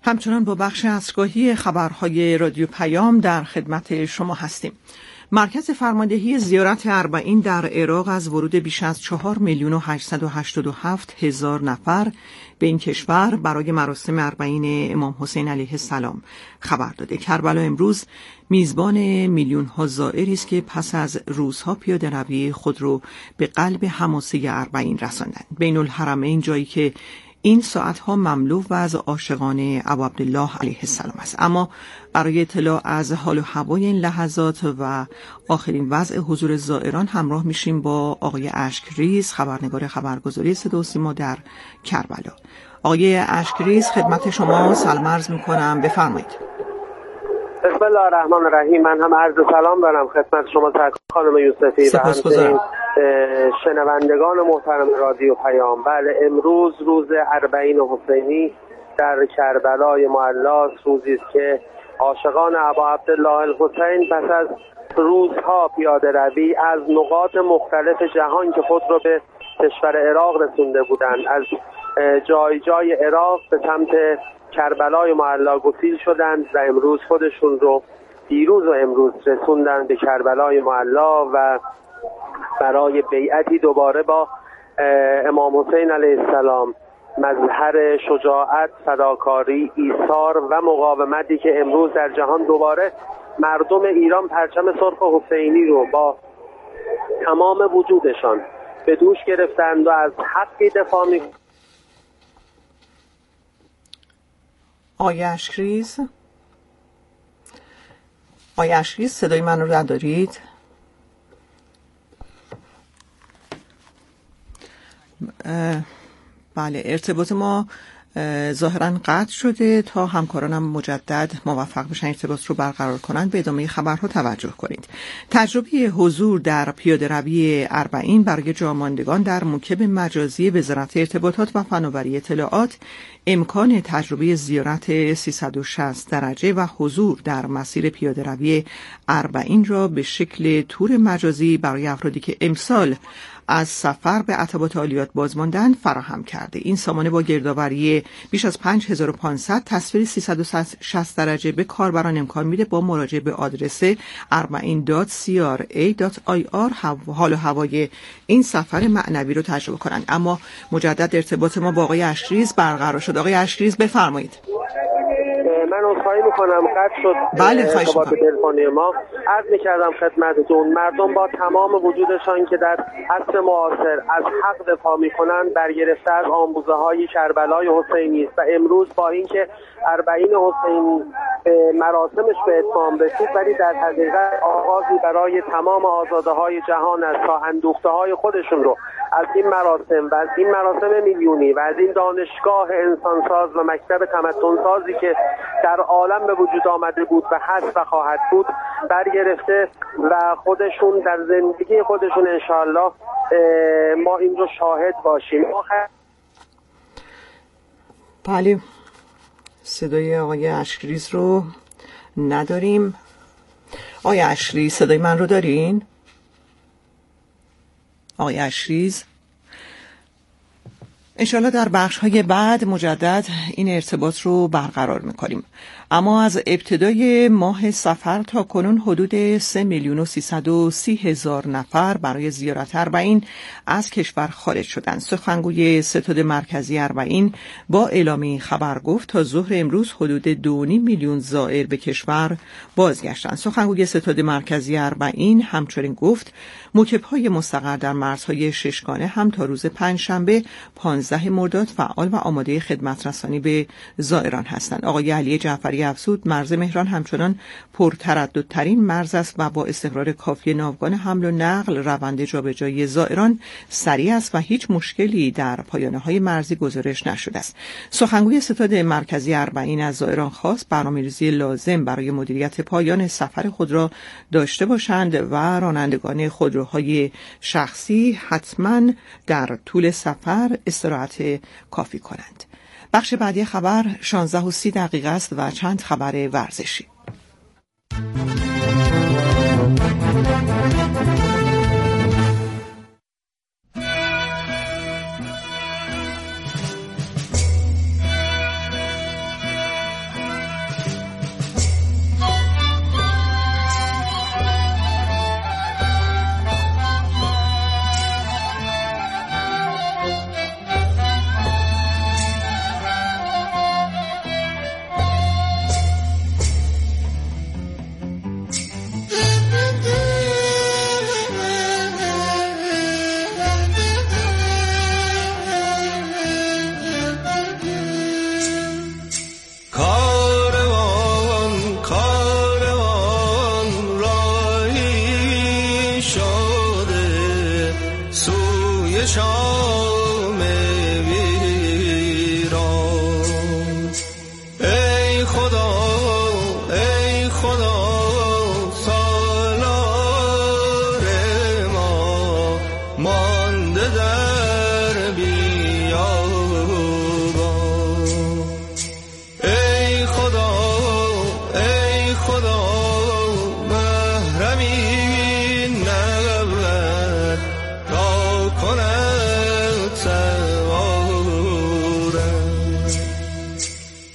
همچنان با بخش عصرگاهی خبرهای رادیو پیام در خدمت شما هستیم. مرکز فرماندهی زیارت اربعین در عراق از ورود بیش از 4,887,000 نفر به این کشور برای مراسم اربعین امام حسین علیه السلام خبر داده. کربلا امروز میزبان میلیون ها زائری است که پس از روزها پیاده‌روی خود رو به قلب حماسه اربعین رساندند. بین الحرمین، جایی که این ساعتها مملو و از عاشقان ابو عبدالله علیه السلام است. اما برای اطلاع از حال و هوای این لحظات و آخرین وضع حضور زائران همراه میشیم با آقای اشکریز، خبرنگار خبرگزاری صدا و سیما در کربلا. آقای اشکریز، خدمت شما سلام عرض میکنم، بفرمایید. بسم الله الرحمن الرحیم. من هم عرض سلام دارم خدمت شما خانم یوسفی و همچنین شنوندگان محترم رادیو پیام. بله، امروز روز اربعین حسینی در کربلای معلی، روزی است که عاشقان ابا عبدالله الحسین پس از روزها پیاده روی از نقاط مختلف جهان که خود را به کشور عراق رسونده بودند، از جای جای عراق به سمت کربلای معلی گسیل شدند و امروز خودشون رو دیروز و امروز رسوندن به کربلای معلی و برای بیعتی دوباره با امام حسین علیه السلام، مظهر شجاعت، فداکاری، ایثار و مقاومتی که امروز در جهان دوباره مردم ایران پرچم سرخ حسینی رو با تمام وجودشان به دوش گرفتند و از حقی دفاع می‌کنند. آقای اشکریز، صدای من رو ندارید؟ بله، ارتباط ما ظاهراً قطع شده. تا همکارانم مجدد موفق بشن ارتباط رو برقرار کنند به ادامه خبرها توجه کنید. تجربه حضور در پیاده‌روی اربعین برای جاماندگان در موکب مجازی وزارت ارتباطات و فناوری اطلاعات امکان تجربه زیارت 360 درجه و حضور در مسیر پیاده‌روی اربعین را به شکل تور مجازی برای افرادی که امسال از سفر به عتبات عالیات بازماندند فراهم کرده. این سامانه با گردآوری بیش از 5500 تصویر 360 درجه به کاربران امکان میده با مراجعه به آدرس arbain.cra.ir حال و هوای این سفر معنوی رو تجربه کنند. اما مجدد ارتباط ما با آقای اشکریز برقرار شد. آقای اشکریز، بفرمایید. من عذرخواهی میکنم قطع شد. بله، خواهش میکنم. تلفنی ما عرض میکردم خدمتتون، مردم با تمام وجودشان که در عصر معاصر از حق دفاع میکنند برگرفته از آموزه های کربلای حسینی است و امروز با اینکه اربعین حسینی مراسمش به اتمام رسید، ولی در حقیقت آغازی برای تمام آزاده های جهان است تا اندوخته های خودشون رو از این مراسم و از این مراسم میلیونی و از این دانشگاه انسانساز و مکتب تمدن‌سازی که در عالم به وجود آمده بود و هست و خواهد بود برگرفته و خودشون در زندگی خودشون انشاءالله ما این رو شاهد باشیم. بله، صدای آقای اشکریز رو نداریم. آقای اشکریز، صدای من رو دارین؟ آقای اشکریز، انشاءالله در بخش‌های بعد مجدد این ارتباط رو برقرار می‌کنیم. اما از ابتدای ماه صفر تا کنون حدود 3,330,000 نفر برای زیارت اربعین از کشور خارج شدند. سخنگوی ستاد مرکزی اربعین با اعلامیه خبر گفت تا ظهر امروز حدود 2.5 میلیون زائر به کشور بازگشتند. سخنگوی ستاد مرکزی اربعین همچنین گفت موکب‌های مستقر در مرزهای ششگانه هم تا روز پنجشنبه 15 مرداد فعال و آماده خدمت رسانی به زائران هستند. آقای علی جعفری افزود مرز مهران همچنان پرترددترین مرز است و با استقرار کافی ناوگان حمل و نقل روند جابجایی زائران سریع است و هیچ مشکلی در پایانه‌های مرزی گزارش نشده است. سخنگوی ستاد مرکزی اربعین از زائران خواست برنامه‌ریزی لازم برای مدیریت پایان سفر خود را داشته باشند و رانندگان خودروهای شخصی حتما در طول سفر استراحت کافی کنند. بخش بعدی خبر 16:30 است و چند خبر ورزشی.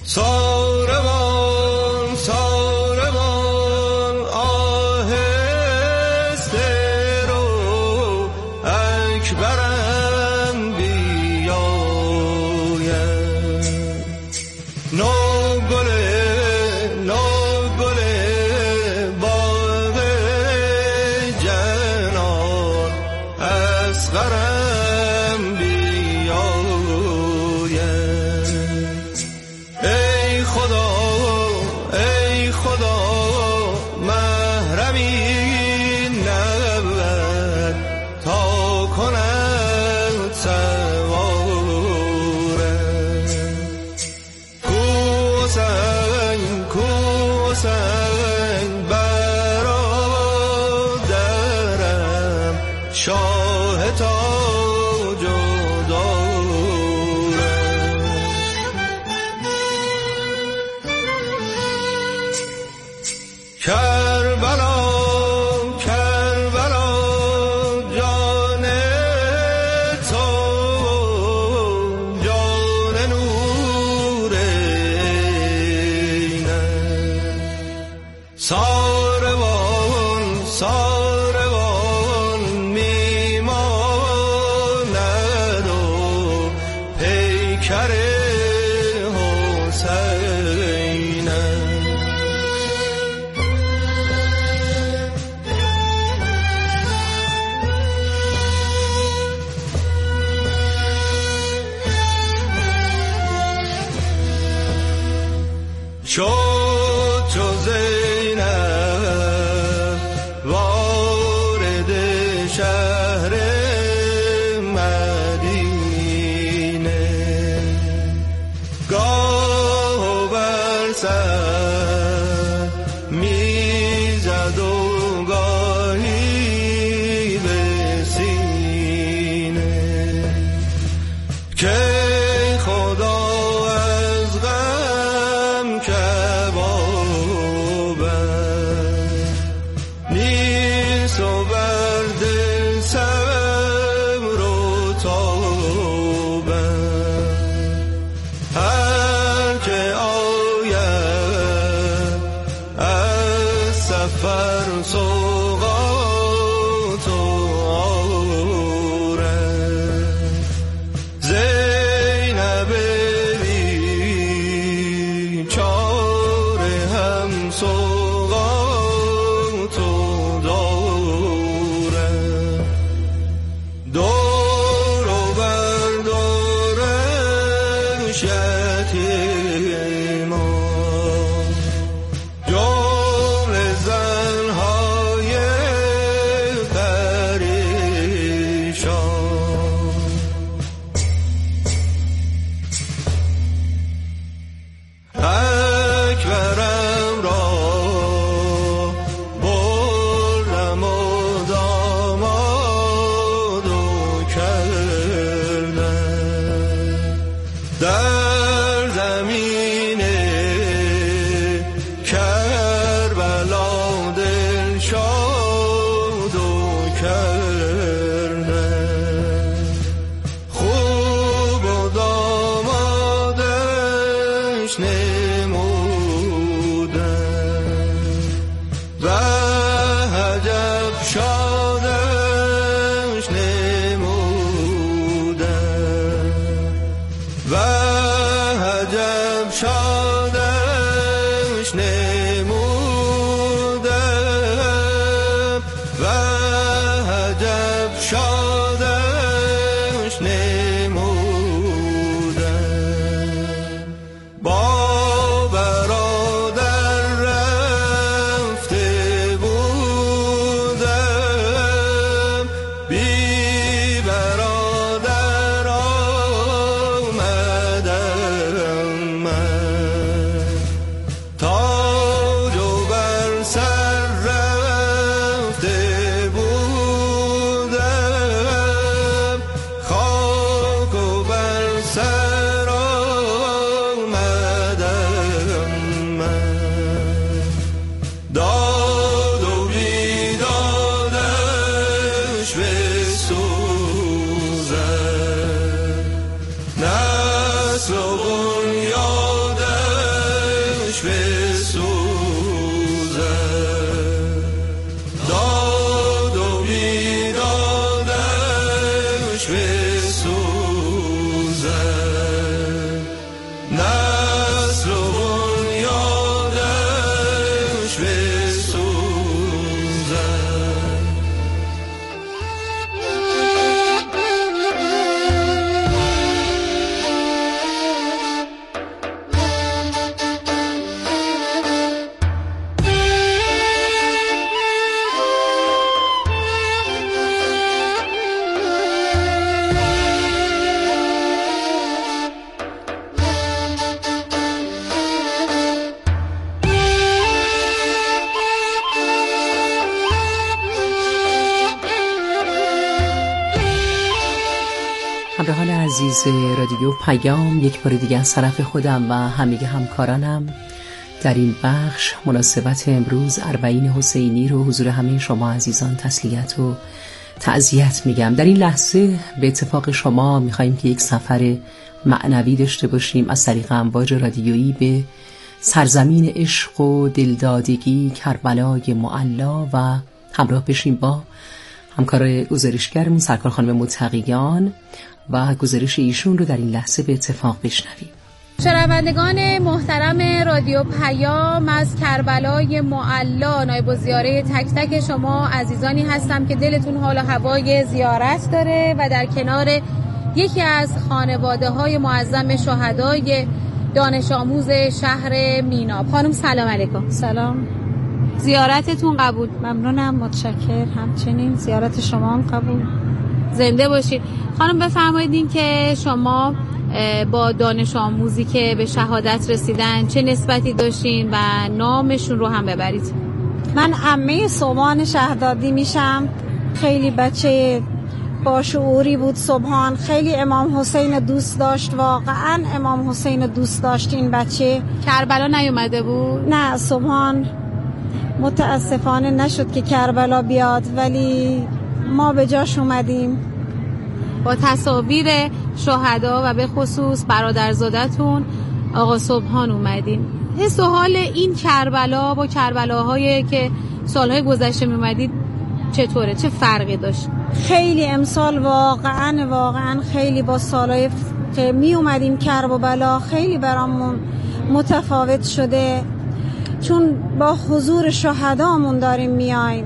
ساربان ساربان آهسته رو اکبرم بیاید. نو گل باغ جنان اصغرم بیاید. ای خدا محرمی نبود تا کند سوارم. کوسنگ برادرم شاه تاج و دارم. کربلا جان تو جان نور ساربان میماند و پیکر حسین. چو زینب وارد شهر مدینه، گاه بر سر میزد و گاهی به سینه که خدا از غم نیست و بر دل صبر و توبه. هر که آید از سفر سوغات و آرد، زینب بیچاره هم سوغات و دور و بردارش یتیمان، جمله زنهای پریشان. اکبرم را بردم و در زمین کربلا دل شاد و کردن. خوب و دامادش نمودن و عجب شادش نمودن و عجب شادش نمودم و عجب شادش نمودم. با برادر رفته بودم، بی برادر آمدم من. تاج و بر سر رفته بودم، خاک و بر سر آمدم من. داد و بیدادش بسوزد، نسل و بنیادش همراهان عزیز رادیو پیام، یک بار دیگه از طرف خودم و همه همکارانم در این بخش مناسبت امروز اربعین حسینی رو حضور همه شما عزیزان تسلیت و تعزیت میگم. در این لحظه به اتفاق شما میخواییم که یک سفر معنوی داشته باشیم از طریق امواج رادیویی به سرزمین عشق و دلدادگی کربلای معلا و همراه بشیم با همکار گزارشگرمون سرکار خانم متقیان و گزارش ایشون رو در این لحظه به اتفاق بشنویم. شنوندگان محترم رادیو پیام، از کربلای معلا نایب الزیاره تک تک شما عزیزانی هستم که دلتون حال و هوای زیارت داره و در کنار یکی از خانواده‌های معظم شهدای دانش آموز شهر میناب. خانم سلام علیکم. سلام. زیارتتون قبول. ممنونم، متشکر. همچنین زیارت شما هم قبول. زنده باشید. خانم بفرمایید این که شما با دانش آموزی که به شهادت رسیدن چه نسبتی داشتین و نامشون رو هم ببرید. من عمه سبحان شهدادی میشم. خیلی بچه با شعوری بود. سبحان خیلی امام حسین دوست داشت، واقعا امام حسین دوست داشت. این بچه کربلا نیومده بود؟ نه، سبحان متاسفانه نشد که کربلا بیاد، ولی ما به جاش اومدیم. با تصاویر شهدا و به خصوص برادرزادتون آقا سبحان اومدین. حس و حال این کربلا با کربلاهایی که سالهای گذشته می اومدید چطوره؟ چه فرقی داشت؟ خیلی امسال واقعا خیلی با سالهای که می اومدیم کربلا خیلی برامون متفاوت شده، چون با حضور شهدامون داریم میایم،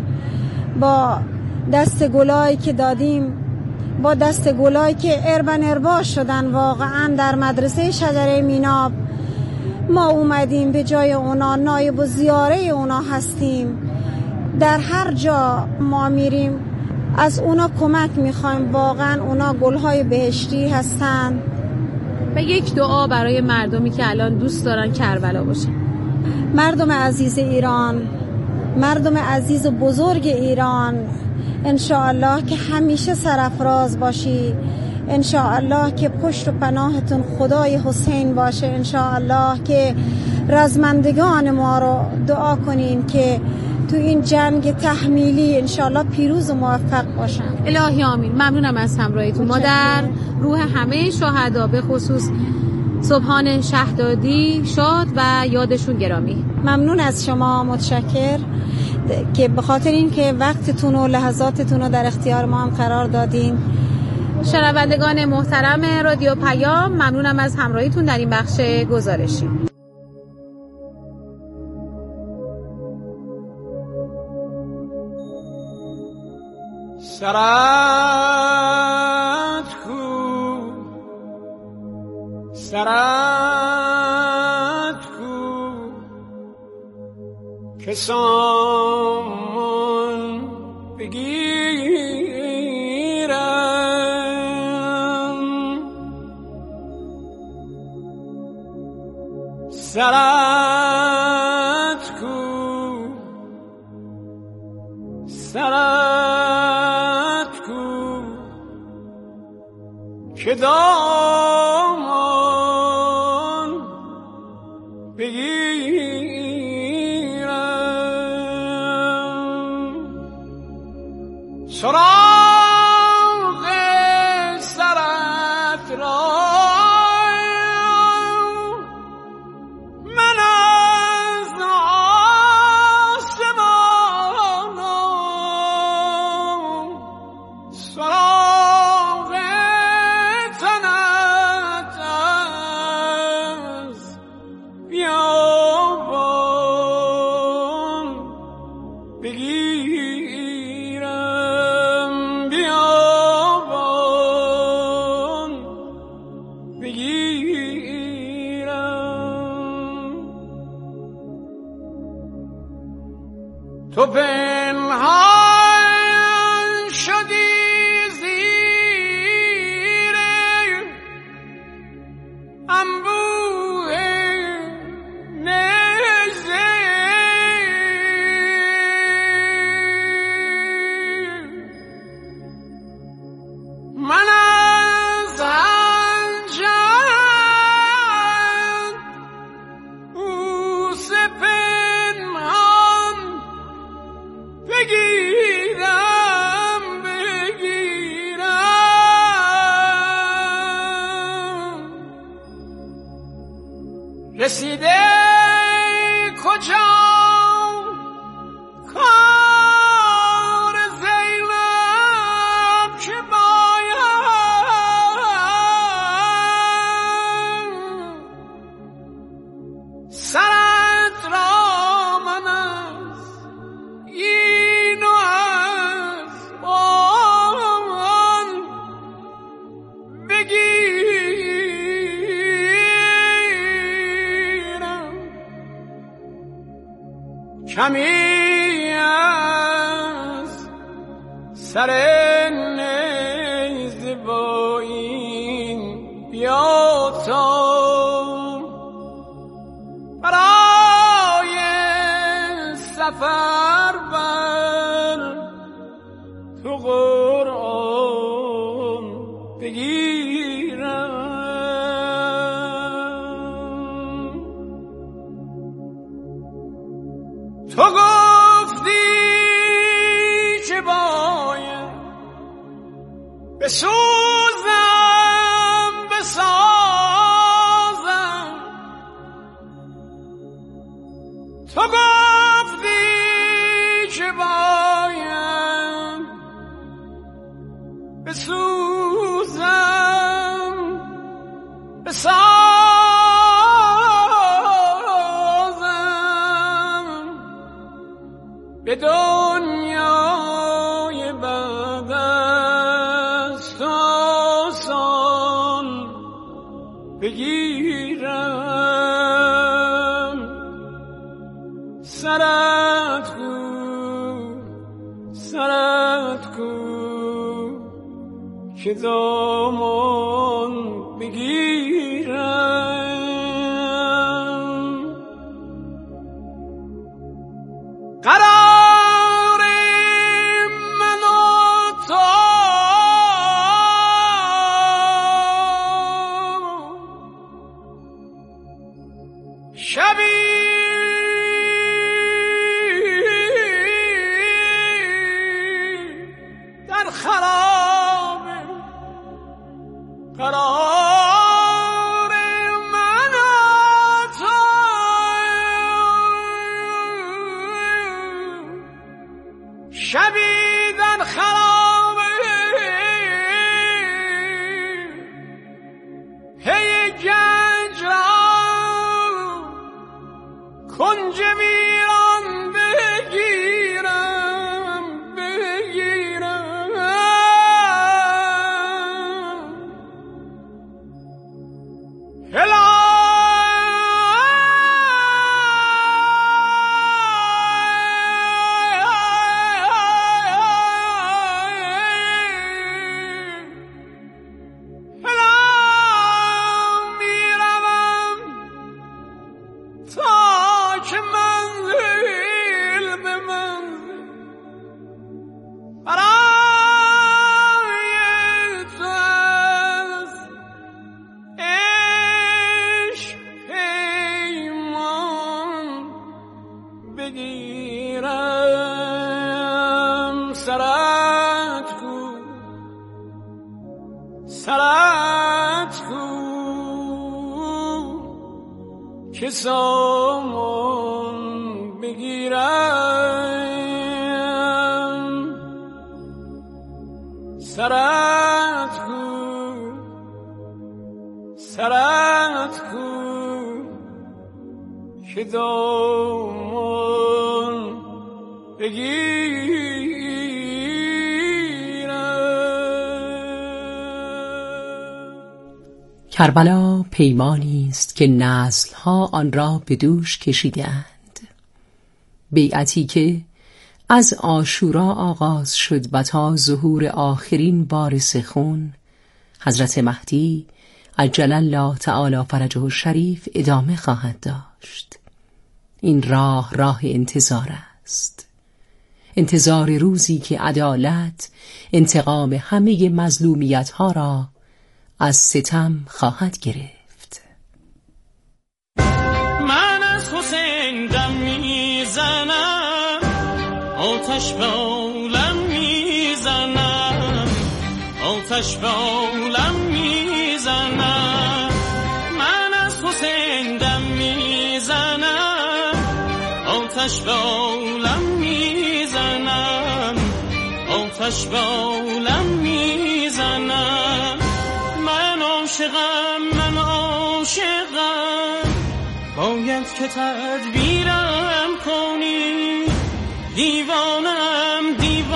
با دست گلایی که دادیم، با دست گلایی که اربا شدن. واقعا در مدرسه شجره میناب ما اومدیم به جای اونا، نایب الزیاره اونا هستیم. در هر جا ما میریم از اونا کمک میخوایم. واقعا اونا گلهای بهشتی هستن. و یک دعا برای مردمی که الان دوست دارن کربلا باشه. مردم عزیز ایران، مردم عزیز و بزرگ ایران، انشاءالله که همیشه سرفراز باشی، انشاءالله که پشت و پناهتون خدای حسین باشه، انشاءالله که رزمندگان ما رو دعا کنین که تو این جنگ تحمیلی انشاءالله پیروز و موفق باشن. الهی آمین. ممنونم از همراهیتون. ما در روح همه شهدا به خصوص سبحان شهدادی شاد و یادشون گرامی. ممنون از شما، متشکر که به خاطر این که وقتتون و لحظاتتون رو در اختیار ما هم قرار دادین. شنوندگان محترم رادیو پیام، ممنونم از همراهیتون در این بخش گزارشی. سرت کو که سامان بگیرم، سرت کو که دامان بگیرم، سراغ سرت را منم تو پنهان شدی زیر انبوه نیزه من از هنجر بوس پنهان بگیرم رسیده کجا کار زینب که باید سرت را من از این و از آن بگیرم کمی از سر نیزه با این بیا تا برای سفر بر تو قرآن بگیرم تو گفتی که باید بسوزم بسازم تو گفتی که باید بسوزم بسازم به دنیای بعد از تو آسان بگیرم سرت کو که دامان بگیرم قرار من و تو شبی در خراب قرار من و تو شبی در خراب هی گنج را کنج ویران بگیرم سرت کو که سامان بگیرم سرت کو که دامان بگیرم. کربلا پیمانی است که نسل‌ها آن را به دوش کشیده‌اند، بیعتی که از عاشورا آغاز شد و تا ظهور آخرین بارس خون حضرت مهدی عجل الله تعالی فرجه الشریف ادامه خواهد داشت. این راه انتظار است، انتظار روزی که عدالت انتقام همه مظلومیت ها را از ستم خواهد گرفت. من از حسین دم میزنم، آتش به عالم میزنم، آتش به عالم میزنم. من از حسین دم میزنم، آتش به عالم میزنم، آتش به عالم میزنم. من عاشقم، باید که تدبیرم کنی. دیوانم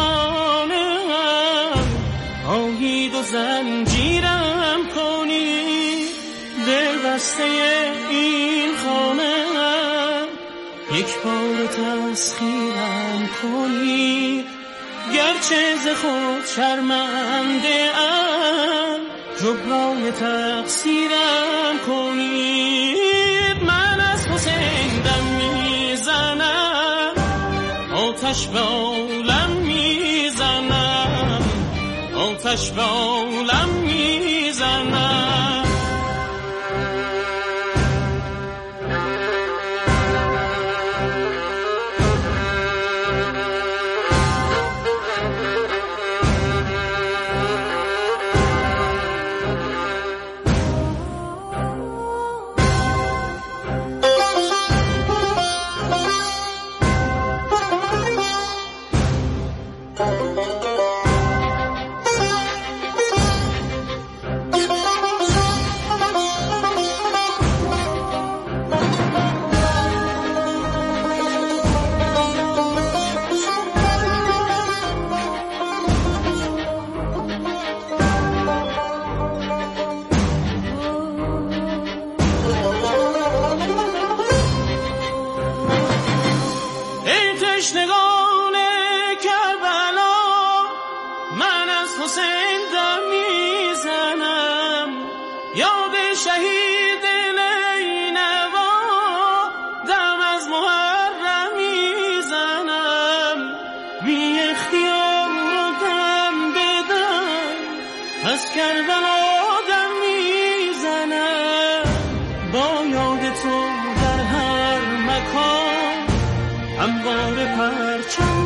آیید و زنجیرم کنی. دل بسته این خانه یک بار تسخیرم کنی. گرچه ز خود شرمنده ام، جبران تقصیرم کنید. من از حسین دم میزنم، آتش به عالم میزنم، آتش به عالم میزنم. تشنگان کربلا، من از حسین دم میزنم. یاد شهید نینوا دم از محرم میزنم. بی اختیار رو دم بدم، از کربلا دم میزنم. با یاد تو در هر مکان هموار پرچم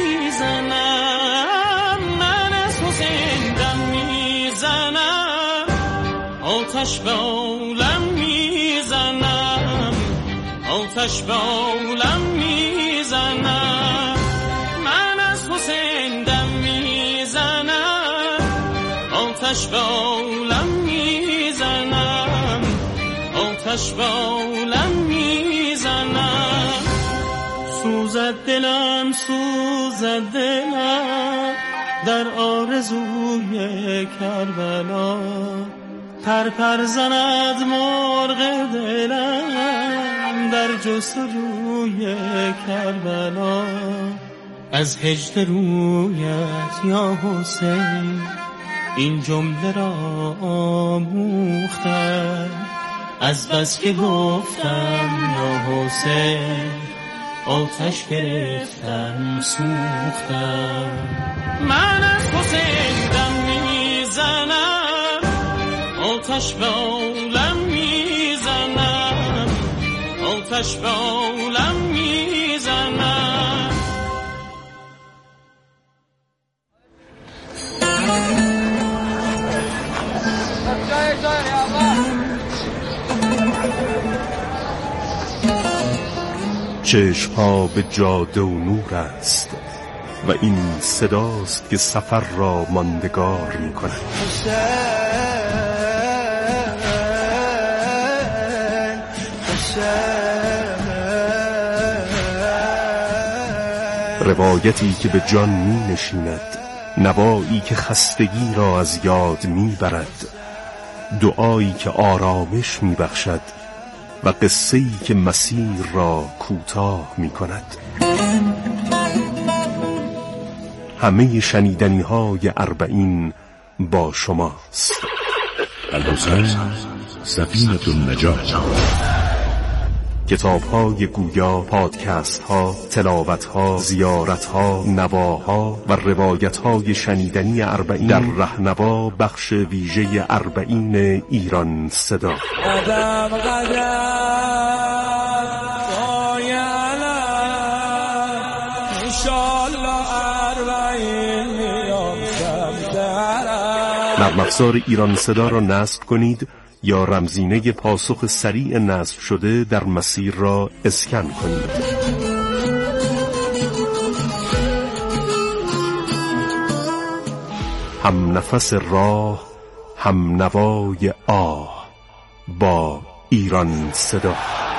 میزنم. من از حسین دم میزنم، آتش به عالم میزنم، آتش به عالم میزنم. من از حسین دم میزنم، آتش به عالم میزنم، آتش به عالم میزنم. سوزد دلم در آرزوی کربلا. پر زند مرغ دلم در جستجوی کربلا. از هجر رویت یا حسین این جمله را آموختم. از بس که گفتم یا حسین آتش گرفتم سوختم. من از حسین دم میزنم، آتش به عالم میزنم، آتش به عالم میزنم. چشم‌ها به جاده و نور است و این صداست که سفر را ماندگار می‌کند. روایتی که به جان می‌نشیند، نوایی که خستگی را از یاد می‌برد، دعایی که آرامش می‌بخشد و قصه‌ای که مسیر را کوتاه می‌کند. همه شنیدنی های اربعین با شماست. الحسین سفینة النجات. کتاب های گویا، پادکست ها، تلاوت ها، زیارت ها، نواها و روایت های شنیدنی اربعین در رهنوا بخش ویژه اربعین ایران صدا. قدم قدم نرم افزار ایران صدا را نصب کنید یا رمزینه پاسخ سریع نصب شده در مسیر را اسکن کنید. هم نفس راه، هم نوای آه با ایران صدا.